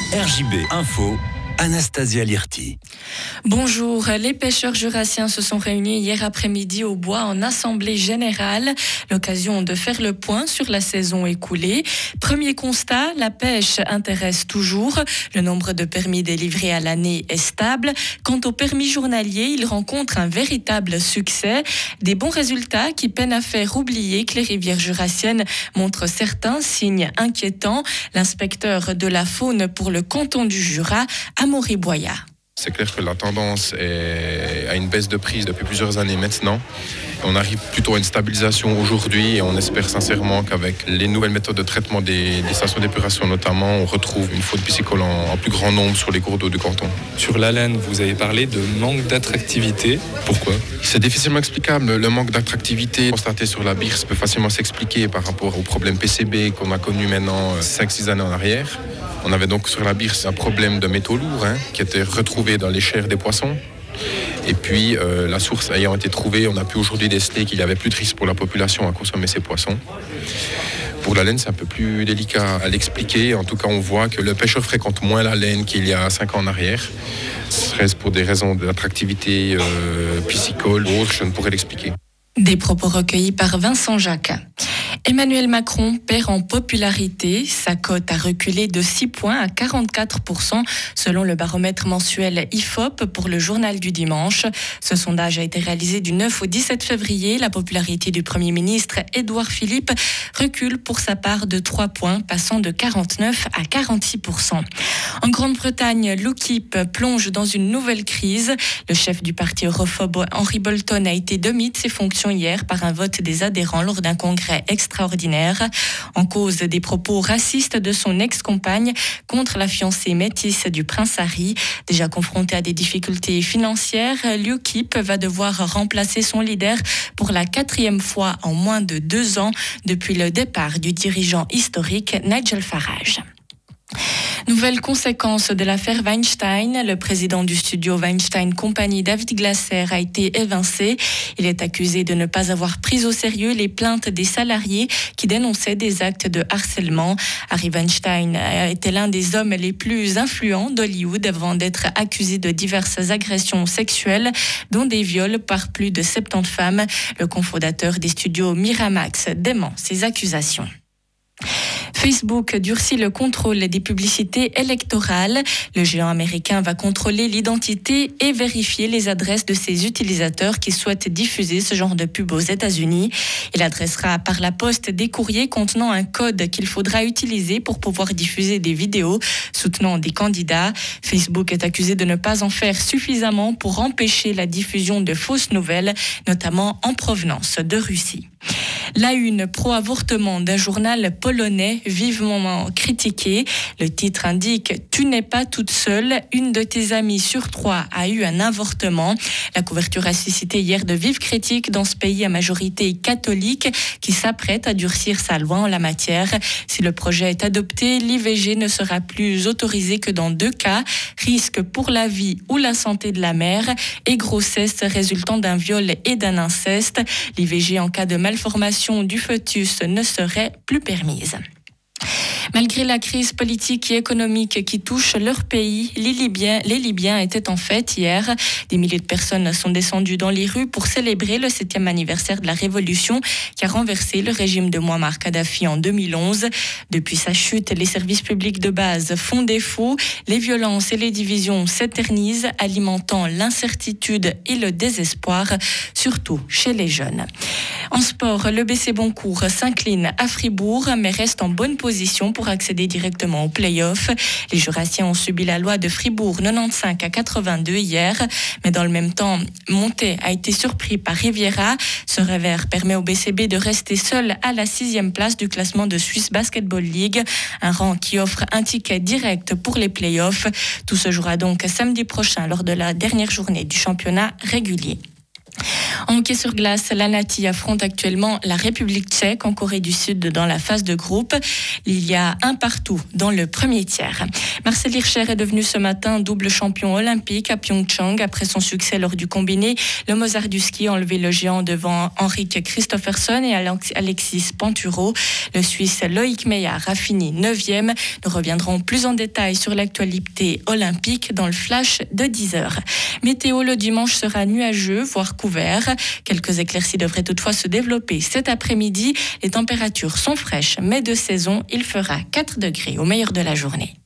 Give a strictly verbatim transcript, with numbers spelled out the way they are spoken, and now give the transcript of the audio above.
R J B Info, Anastasia Lirti. Bonjour, les pêcheurs jurassiens se sont réunis hier après-midi au bois en assemblée générale, l'occasion de faire le point sur la saison écoulée. Premier constat, la pêche intéresse toujours, le nombre de permis délivrés à l'année est stable. Quant au permis journalier, il rencontre un véritable succès, des bons résultats qui peinent à faire oublier que les rivières jurassiennes montrent certains signes inquiétants. L'inspecteur de la faune pour le canton du Jura, Amaury Boyard. C'est clair que la tendance est à une baisse de prise depuis plusieurs années maintenant. On arrive plutôt à une stabilisation aujourd'hui et on espère sincèrement qu'avec les nouvelles méthodes de traitement des, des stations d'épuration notamment, on retrouve une faune piscicole en, en plus grand nombre sur les cours d'eau du canton. Sur l'haleine, vous avez parlé de manque d'attractivité. Pourquoi ? C'est difficilement explicable. Le manque d'attractivité constaté sur la Birse peut facilement s'expliquer par rapport au problème P C B qu'on a connu maintenant cinq six années en arrière. On avait donc sur la Birse un problème de métaux lourds hein, qui était retrouvé dans les chairs des poissons. Et puis, euh, la source ayant été trouvée, on a pu aujourd'hui déceler qu'il n'y avait plus de risque pour la population à consommer ces poissons. Pour la laine, c'est un peu plus délicat à l'expliquer. En tout cas, on voit que le pêcheur fréquente moins la laine qu'il y a cinq ans en arrière. Serait-ce pour des raisons d'attractivité euh, piscicole ou autre, je ne pourrais l'expliquer. Des propos recueillis par Vincent Jacques. Emmanuel Macron perd en popularité. Sa cote a reculé de six points à quarante-quatre pour cent selon le baromètre mensuel I F O P pour le journal du dimanche. Ce sondage a été réalisé du neuf au dix-sept février. La popularité du Premier ministre Édouard Philippe recule pour sa part de trois points, passant de quarante-neuf à quarante-six pour cent. En Grande-Bretagne, l'UKIP plonge dans une nouvelle crise. Le chef du parti europhobe Henry Bolton a été démis de ses fonctions hier par un vote des adhérents lors d'un congrès extraordinaire. En cause des propos racistes de son ex-compagne contre la fiancée métisse du prince Harry. Déjà confronté à des difficultés financières, l'UKIP va devoir remplacer son leader pour la quatrième fois en moins de deux ans depuis le départ du dirigeant historique Nigel Farage. Nouvelle conséquence de l'affaire Weinstein. Le président du studio Weinstein Company, David Glasser, a été évincé. Il est accusé de ne pas avoir pris au sérieux les plaintes des salariés qui dénonçaient des actes de harcèlement. Harry Weinstein a été l'un des hommes les plus influents d'Hollywood avant d'être accusé de diverses agressions sexuelles, dont des viols par plus de soixante-dix femmes. Le cofondateur des studios Miramax dément ces accusations. Facebook durcit le contrôle des publicités électorales. Le géant américain va contrôler l'identité et vérifier les adresses de ses utilisateurs qui souhaitent diffuser ce genre de pub aux États-Unis. Il adressera par la poste des courriers contenant un code qu'il faudra utiliser pour pouvoir diffuser des vidéos soutenant des candidats. Facebook est accusé de ne pas en faire suffisamment pour empêcher la diffusion de fausses nouvelles, notamment en provenance de Russie. La une pro-avortement d'un journal polonais vivement critiqué. Le titre indique « Tu n'es pas toute seule, une de tes amies sur trois a eu un avortement ». La couverture a suscité hier de vives critiques dans ce pays à majorité catholique qui s'apprête à durcir sa loi en la matière. Si le projet est adopté, l'I V G ne sera plus autorisé que dans deux cas, risque pour la vie ou la santé de la mère et grossesse résultant d'un viol et d'un inceste. L'I V G en cas de malformation du fœtus ne serait plus permise. Malgré la crise politique et économique qui touche leur pays, les Libyens, les Libyens étaient en fête hier. Des milliers de personnes sont descendues dans les rues pour célébrer le septième anniversaire de la révolution qui a renversé le régime de Mouammar Kadhafi en deux mille onze. Depuis sa chute, les services publics de base font défaut. Les violences et les divisions s'éternisent, alimentant l'incertitude et le désespoir, surtout chez les jeunes. En sport, le B C Boncourt s'incline à Fribourg, mais reste en bonne position pour accéder directement aux play-offs. Les Jurassiens ont subi la loi de Fribourg quatre-vingt-quinze à quatre-vingt-deux hier, mais dans le même temps, Montet a été surpris par Riviera. Ce revers permet au B C B de rester seul à la sixième place du classement de Swiss Basketball League, un rang qui offre un ticket direct pour les play-offs. Tout se jouera donc samedi prochain lors de la dernière journée du championnat régulier. En hockey sur glace, la Nati affronte actuellement la République tchèque en Corée du Sud dans la phase de groupe. Il y a un partout dans le premier tiers. Marcel Hirscher est devenu ce matin double champion olympique à Pyeongchang après son succès lors du combiné. Le Mozart du ski a enlevé le géant devant Henrik Kristoffersson et Alexis Pinturo. Le Suisse Loïc Meillard a fini neuvième. Nous reviendrons plus en détail sur l'actualité olympique dans le flash de dix heures. Météo, le dimanche sera nuageux, voire couvert. Quelques éclaircies devraient toutefois se développer cet après-midi. Les températures sont fraîches, mais de saison, il fera quatre degrés au meilleur de la journée.